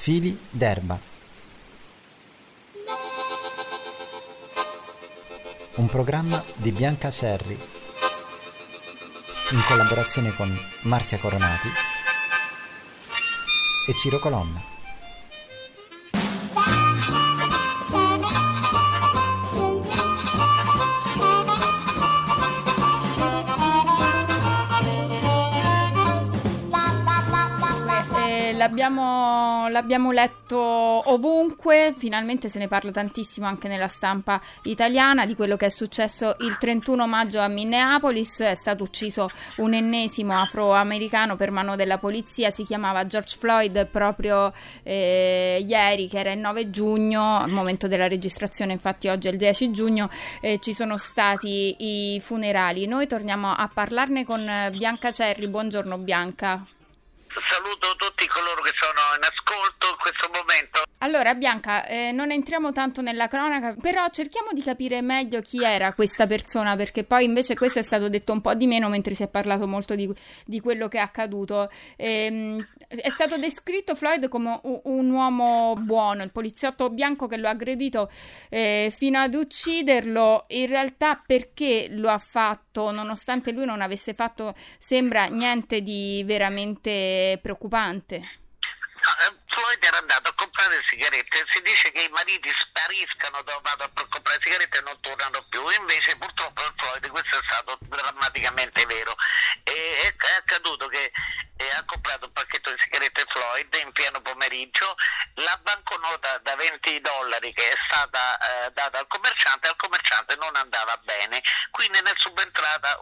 Fili d'erba. Un programma di Bianca Cerri in collaborazione con Marzia Coronati e Ciro Colonna. L'abbiamo letto ovunque, finalmente se ne parla tantissimo anche nella stampa italiana di quello che è successo il 31 maggio a Minneapolis. È stato ucciso un ennesimo afroamericano per mano della polizia, si chiamava George Floyd. Proprio ieri, che era il 9 giugno, al momento della registrazione, infatti oggi è il 10 giugno, ci sono stati i funerali. Noi torniamo a parlarne con Bianca Cerri. Buongiorno Bianca. Saluto tutti coloro che sono in ascolto in questo momento. Allora Bianca, non entriamo tanto nella cronaca, però cerchiamo di capire meglio chi era questa persona, perché poi invece questo è stato detto un po' di meno, mentre si è parlato molto di quello che è accaduto. È stato descritto Floyd come un uomo buono, il poliziotto bianco che lo ha aggredito fino ad ucciderlo. In realtà perché lo ha fatto, nonostante lui non avesse fatto, sembra niente di veramente preoccupante. Floyd era andato a comprare sigarette. Si dice che i mariti spariscano dove vanno a comprare sigarette e non tornano più. Invece purtroppo per Floyd questo è stato drammaticamente vero. È accaduto che ha comprato un pacchetto di sigarette Floyd in pieno pomeriggio. La banconota da $20 che è stata data al commerciante non andava bene, quindi ne è subentrata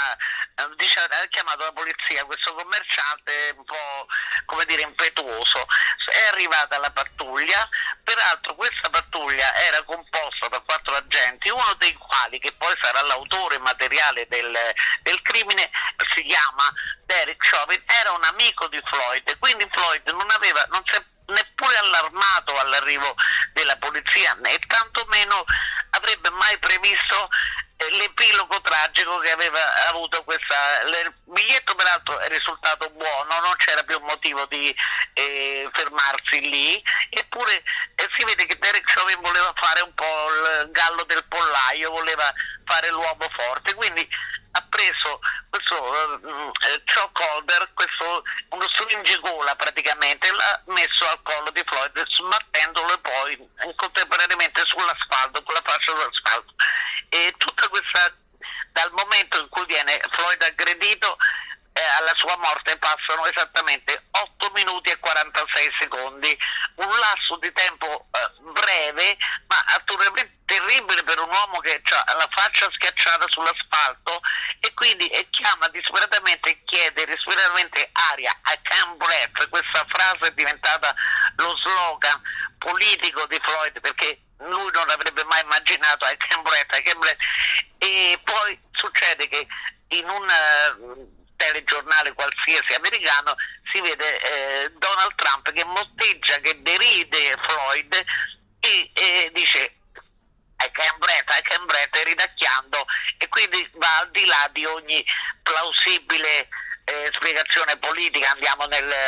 ha chiamato la polizia. Questo commerciante un po' impetuoso, è arrivata la pattuglia. Peraltro questa pattuglia era composta da 4 agenti, uno dei quali, che poi sarà l'autore materiale del crimine, si chiama Derek Chauvin, era un amico di Floyd, quindi Floyd non si è neppure allarmato all'arrivo della polizia, né tantomeno avrebbe mai previsto l'epilogo tragico che aveva avuto il biglietto. Peraltro è risultato buono, non c'era più motivo di fermarsi lì, eppure si vede che Derek Chauvin voleva fare un po' il gallo del pollaio, voleva fare l'uomo forte, quindi ha preso questo choke holder, uno stringigola praticamente, l'ha messo al collo di Floyd, sbattendolo poi contemporaneamente sull'asfalto, con la faccia sull'asfalto. E tutta questa, dal momento in cui viene Floyd aggredito alla sua morte passano esattamente 8 minuti e 46 secondi, un lasso di tempo breve, ma assolutamente terribile per un uomo che ha la faccia schiacciata sull'asfalto e quindi chiama disperatamente, chiede disperatamente aria, I can't breathe. Questa frase è diventata lo slogan politico di Floyd, perché lui non avrebbe mai immaginato I can't breathe. E poi succede che in un telegiornale qualsiasi americano si vede Donald Trump che motteggia, che deride Floyd e dice I can't breathe, ridacchiando, e quindi va al di là di ogni plausibile spiegazione politica. Andiamo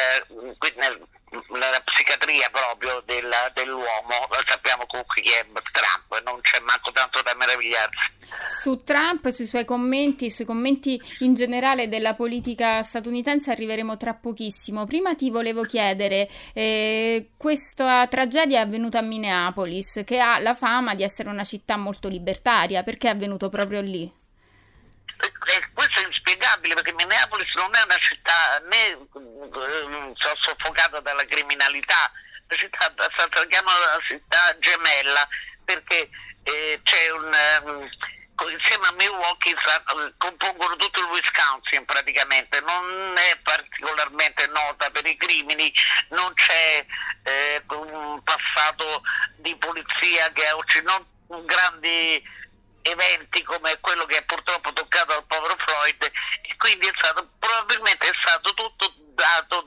nella psichiatria proprio dell'uomo. Sappiamo comunque chi è Trump, non c'è manco tanto da meravigliarsi. Su Trump, sui suoi commenti in generale della politica statunitense arriveremo tra pochissimo. Prima ti volevo chiedere, questa tragedia è avvenuta a Minneapolis, che ha la fama di essere una città molto libertaria. Perché è avvenuto proprio lì? Questo è inspiegabile, perché Minneapolis non è una città né soffocata dalla criminalità. La città si chiama la città gemella perché c'è insieme a Milwaukee compongono tutto il Wisconsin praticamente. Non è particolarmente nota per i crimini, non c'è un passato di polizia che ha ucciso grandi eventi come quello che è purtroppo toccato al povero Floyd, e quindi probabilmente è stato tutto dato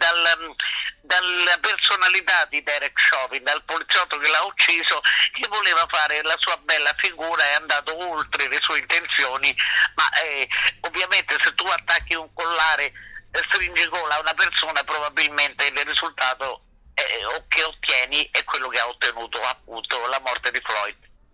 dalla personalità di Derek Chauvin, dal poliziotto che l'ha ucciso, che voleva fare la sua bella figura, è andato oltre le sue intenzioni, ma ovviamente se tu attacchi un collare stringicola a una persona, probabilmente il risultato o che ottieni è quello che ha ottenuto appunto la morte di Floyd.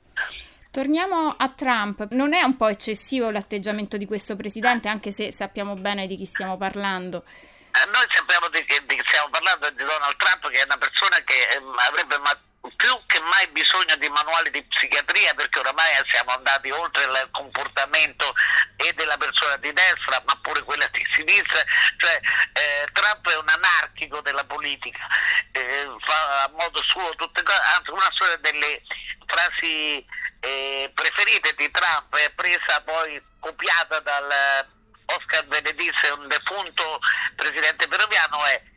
Torniamo a Trump. Non è un po' eccessivo l'atteggiamento di questo presidente, anche se sappiamo bene di chi stiamo parlando? Noi sappiamo di che stiamo parlando di Donald Trump, che è una persona che avrebbe più che mai bisogno di manuali di psichiatria, perché oramai siamo andati oltre il comportamento e della persona di destra, ma pure quella di sinistra. Cioè Trump è un anarchico della politica, fa a modo suo tutte cose. Anzi, una sola delle frasi preferite di Trump è presa poi, copiata dal Oscar Benedizzi, un defunto presidente peruviano,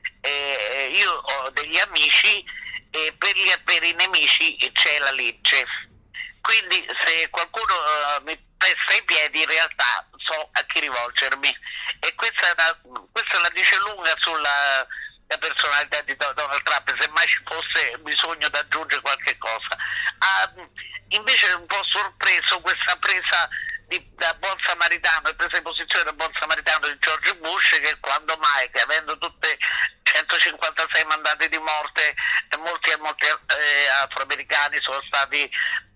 è io ho degli amici e per i nemici c'è la legge. Quindi se qualcuno mi pesta i piedi, in realtà so a chi rivolgermi, e questa la dice lunga sulla la personalità di Donald Trump, se mai ci fosse bisogno di aggiungere qualche cosa. Invece è un po' sorpreso questa presa da buon samaritano, e presa di posizione da buon samaritano di George Bush, che quando mai, che avendo tutte 156 mandati di morte, molti afroamericani sono stati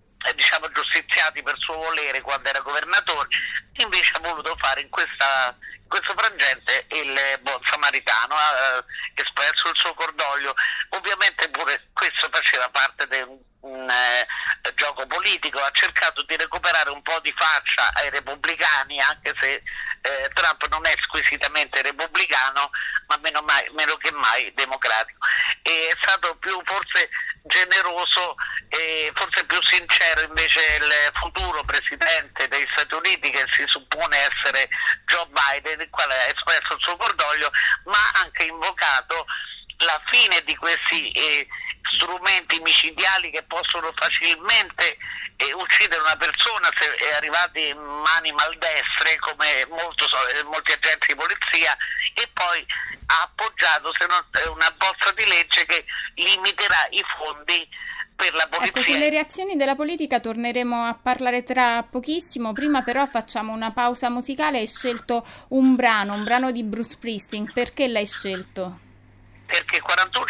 giustiziati per suo volere quando era governatore, invece ha voluto fare in questo frangente il buon samaritano, ha espresso il suo cordoglio. Ovviamente pure questo faceva parte di un gioco politico, ha cercato di recuperare un po' di faccia ai repubblicani, anche se Trump non è squisitamente repubblicano, ma meno che mai democratico. E è stato più forse generoso e forse più sincero invece il futuro presidente degli Stati Uniti, che si suppone essere Joe Biden, il quale ha espresso il suo cordoglio, ma ha anche invocato la fine di questi strumenti micidiali che possono facilmente uccidere una persona se è arrivati in mani maldestre, come molti agenti di polizia, e poi ha appoggiato una bozza di legge che limiterà i fondi per la polizia. Ecco, sulle reazioni della politica torneremo a parlare tra pochissimo. Prima però facciamo una pausa musicale. Hai scelto un brano di Bruce Springsteen. Perché l'hai scelto? Perché 41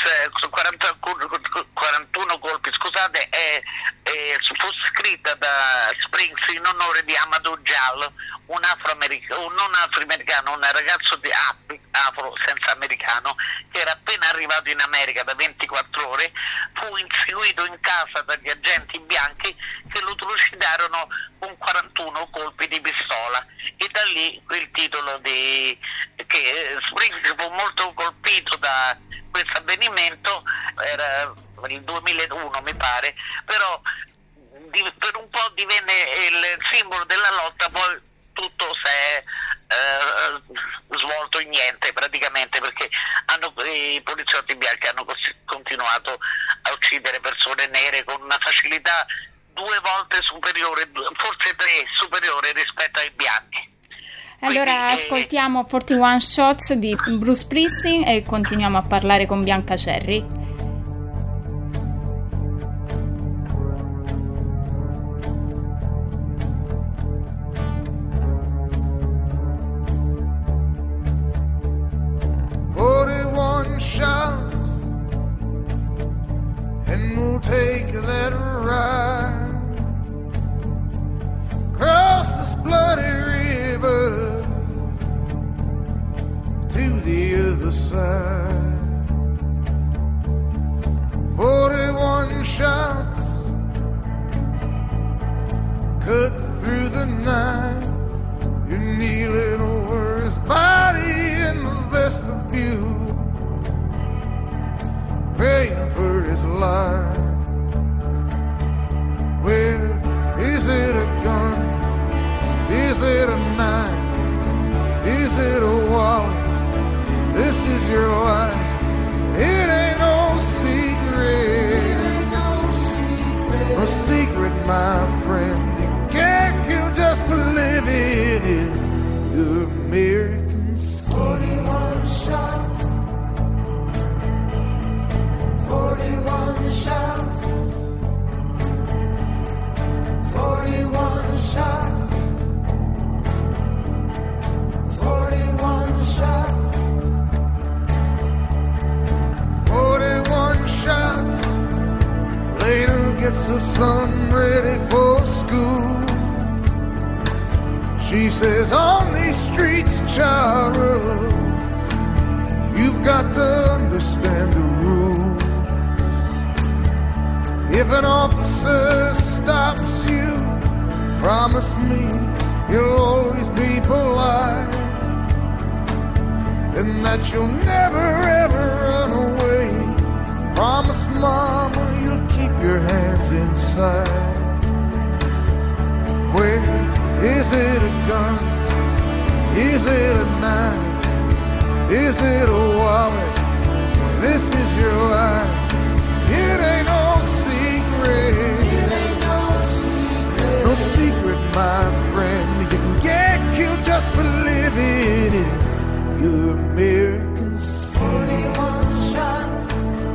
colpi, scusate, fu scritta da Springsteen in onore di Amadou Diallo, un ragazzo di afro senza americano, che era appena arrivato in America da 24 ore, fu inseguito in casa dagli agenti bianchi che lo trucidarono con 41 colpi di pistola, e da lì quel titolo che Springsteen fu molto colpito da questo avvenimento, era il 2001 mi pare, però per un po' divenne il simbolo della lotta, poi tutto si è svolto in niente praticamente, perché i poliziotti bianchi hanno continuato a uccidere persone nere con una facilità 2 volte superiore, forse 3 superiore rispetto ai bianchi. Allora ascoltiamo 41 Shots di Bruce Springsteen e continuiamo a parlare con Bianca Cerri. Shots, and we'll take that ride across this bloody river to the other side. 41 shots cut through the night. You're kneeling over his body in the vestibule, praying for his life. Well, is it a gun? Is it a knife? Is it a wallet? This is your life. It ain't no secret. No secret, my friend. You can't kill just for living in your American skin. 41 shots. 41 shots, 41 shots, 41 shots, 41 the son ready for school. She says, on these streets, child, you've got to understand the rules. If an officer stops you, promise me you'll always be polite, and that you'll never ever run away. Promise, mama, you'll keep your hands inside. Where is it a gun? Is it a knife? Is it a wallet? This is your life. It ain't no secret. It ain't no secret. No secret, my friend. You can get killed just for living in your American skin. 41 shots.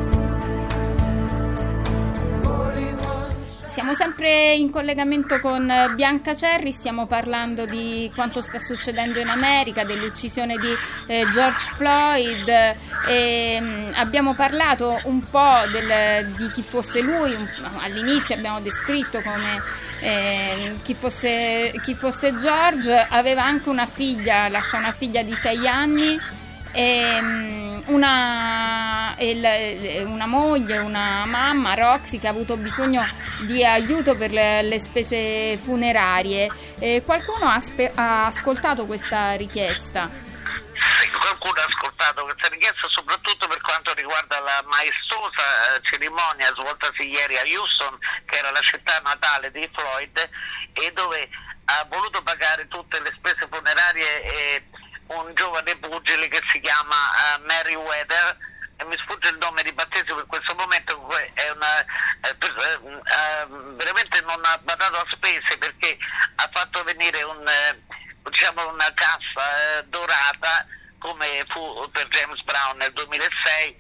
41 shots. Siamo sempre in collegamento con Bianca Cerri, stiamo parlando di quanto sta succedendo in America, dell'uccisione di George Floyd, e abbiamo parlato un po' di chi fosse lui. All'inizio abbiamo descritto come chi fosse George. Aveva anche una figlia, lascia una figlia di 6 anni e una moglie, una mamma, Roxy, che ha avuto bisogno di aiuto per le spese funerarie. Qualcuno ha ascoltato questa richiesta? Sì, qualcuno ha ascoltato questa richiesta, soprattutto per quanto riguarda la maestosa cerimonia svoltasi ieri a Houston, che era la città natale di Floyd, e dove ha voluto pagare tutte le spese funerarie un giovane pugile che si chiama Merriweather, e mi sfugge il nome di battesimo in questo momento. È veramente non ha badato a spese, perché ha fatto venire una cassa dorata, come fu per James Brown nel 2006,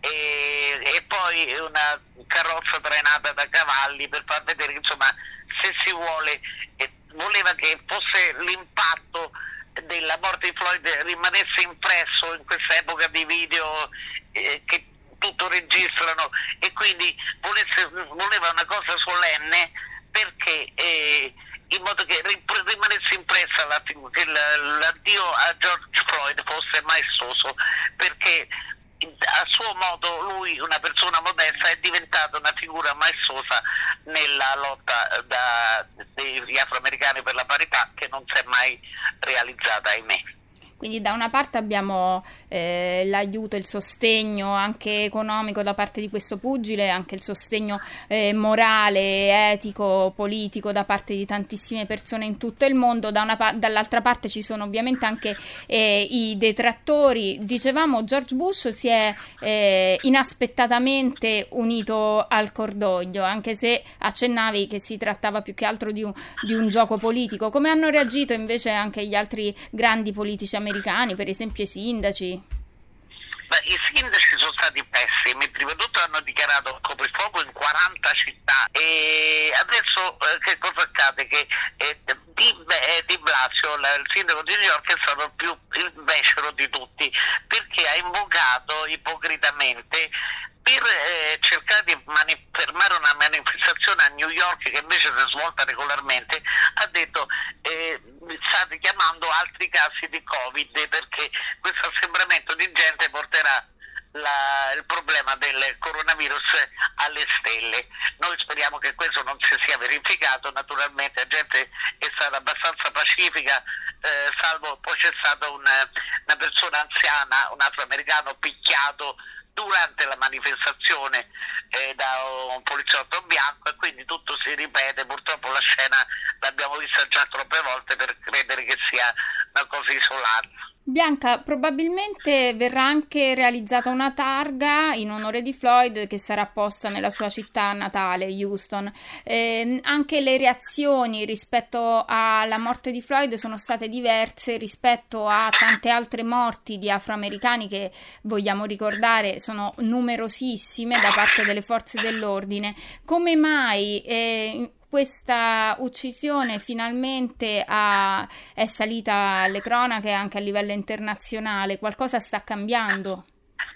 e poi una carrozza trainata da cavalli, per far vedere che, insomma, se si voleva che fosse l'impatto della morte di Floyd rimanesse impresso in questa epoca di video che tutto registrano, e quindi voleva una cosa solenne, perché in modo che rimanesse impressa che l'addio a George Floyd fosse maestoso, perché a suo modo lui, una persona modesta, è diventata una figura maestosa nella lotta degli afroamericani per la parità, che non si è mai realizzata, ahimè. Quindi da una parte abbiamo l'aiuto, il sostegno anche economico da parte di questo pugile, anche il sostegno morale, etico, politico da parte di tantissime persone in tutto il mondo. Dall'altra parte ci sono ovviamente anche i detrattori. Dicevamo, George Bush si è inaspettatamente unito al cordoglio, anche se accennavi che si trattava più che altro di un gioco politico. Come hanno reagito invece anche gli altri grandi politici americani, per esempio i sindaci? I sindaci sono stati pessimi. Prima di tutto hanno dichiarato coprifuoco in 40 città, e adesso che cosa accade? Che Di Blasio, il sindaco di New York, è stato il becero di tutti, perché ha invocato ipocritamente, per cercare di fermare una manifestazione a New York che invece si è svolta regolarmente, ha detto state chiamando altri casi di Covid, perché questo assembramento di gente porterà il problema del coronavirus alle stelle. Noi speriamo che questo non si sia verificato. Naturalmente la gente è stata abbastanza pacifica, salvo poi c'è stata una persona anziana, un afroamericano, picchiato durante la manifestazione da un poliziotto bianco, e quindi tutto si ripete. Purtroppo la scena l'abbiamo vista già troppe volte per credere che sia una cosa isolata. Bianca, probabilmente verrà anche realizzata una targa in onore di Floyd che sarà posta nella sua città natale, Houston. Anche le reazioni rispetto alla morte di Floyd sono state diverse rispetto a tante altre morti di afroamericani che, vogliamo ricordare, sono numerosissime da parte delle forze dell'ordine. Come mai questa uccisione finalmente è salita alle cronache anche a livello internazionale? Qualcosa sta cambiando?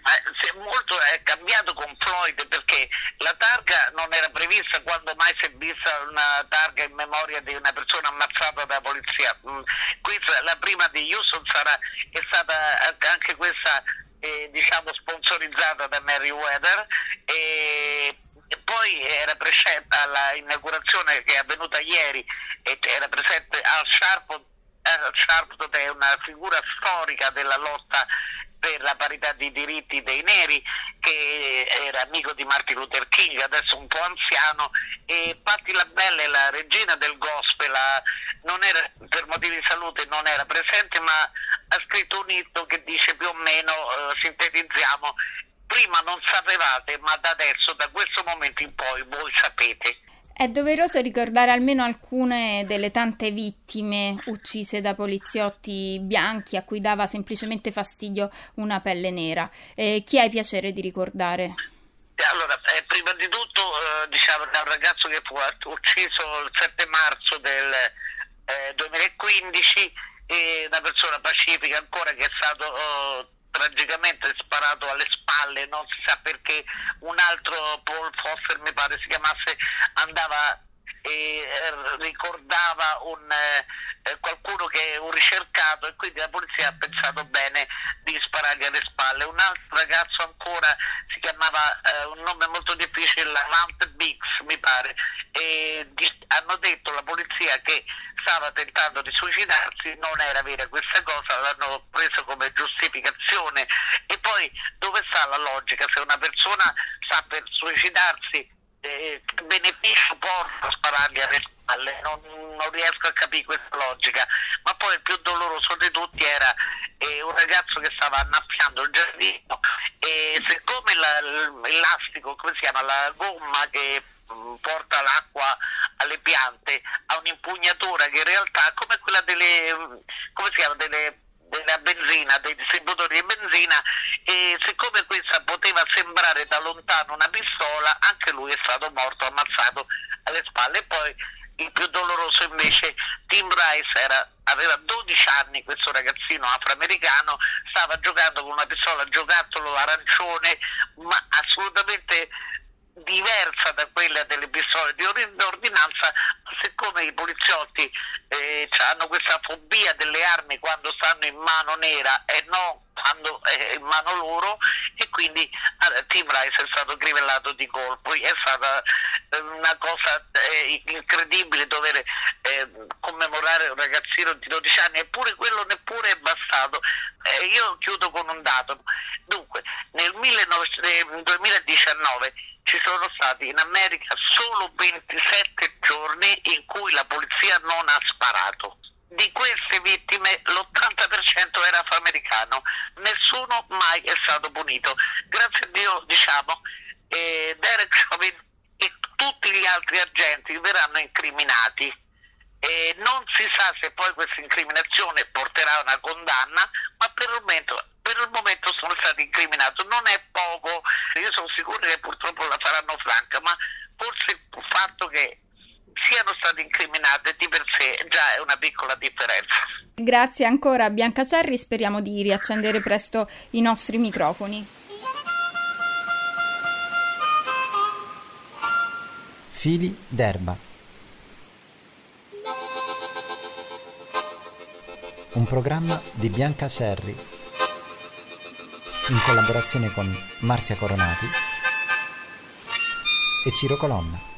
Molto è cambiato con Floyd, perché la targa non era prevista. Quando mai si è vista una targa in memoria di una persona ammazzata dalla polizia? Questa, la prima di Houston, è stata anche questa diciamo sponsorizzata da Merriweather, e poi era presente all'inaugurazione che è avvenuta ieri, e era presente Al Sharpton. Al Sharpton è una figura storica della lotta per la parità di diritti dei neri, che era amico di Martin Luther King, adesso un po' anziano, e Patti LaBelle, la regina del gospel, non era, per motivi di salute non era presente, ma ha scritto un inno che dice più o meno, sintetizziamo: prima non sapevate, ma da adesso, da questo momento in poi, voi sapete. È doveroso ricordare almeno alcune delle tante vittime uccise da poliziotti bianchi a cui dava semplicemente fastidio una pelle nera. Chi hai piacere di ricordare? Allora, prima di tutto diciamo da un ragazzo che fu ucciso il 7 marzo del 2015, una persona pacifica ancora, che è stato tragicamente sparato alle spalle, non si sa perché. Un altro, Paul Foster mi pare si chiamasse, andava e ricordava qualcuno che è un ricercato, e quindi la polizia ha pensato bene di sparargli alle spalle. Un altro ragazzo ancora si chiamava un nome molto difficile, Lavante Biggs mi pare, e hanno detto la polizia che stava tentando di suicidarsi. Non era vera questa cosa, l'hanno preso come giustificazione. E poi dove sta la logica? Se una persona sta per suicidarsi, beneficio porta a sparargli alle spalle? Non riesco a capire questa logica. Ma poi il più doloroso di tutti era un ragazzo che stava annaffiando il giardino, e siccome l'elastico, come si chiama, la gomma che porta l'acqua alle piante, ha un'impugnatura che in realtà come quella della benzina, dei distributori di benzina, e siccome questa poteva sembrare da lontano una pistola, anche lui è stato morto ammazzato alle spalle. E poi il più doloroso invece, Tim Rice aveva 12 anni, questo ragazzino afroamericano, stava giocando con una pistola giocattolo arancione, ma assolutamente diversa da quella delle pistole di ordinanza. Siccome i poliziotti hanno questa fobia delle armi quando stanno in mano nera e non quando è in mano loro, e quindi Tim Rice è stato crivellato di colpo. È stata una cosa incredibile dover commemorare un ragazzino di 12 anni, eppure quello neppure è bastato. Io chiudo con un dato. Dunque, nel 2019 ci sono stati in America solo 27 giorni in cui la polizia non ha sparato. Di queste vittime l'80% era afroamericano, nessuno mai è stato punito. Grazie a Dio, diciamo, Derek Chauvin e tutti gli altri agenti verranno incriminati. Non si sa se poi questa incriminazione porterà a una condanna, ma per il momento sono stati incriminati. Non è poco, io sono sicuro che purtroppo la faranno franca, ma forse il fatto che siano stati incriminati di per sé già è una piccola differenza. Grazie ancora a Bianca Cerri, speriamo di riaccendere presto i nostri microfoni. Fili d'erba. Un programma di Bianca Cerri in collaborazione con Marzia Coronati e Ciro Colonna.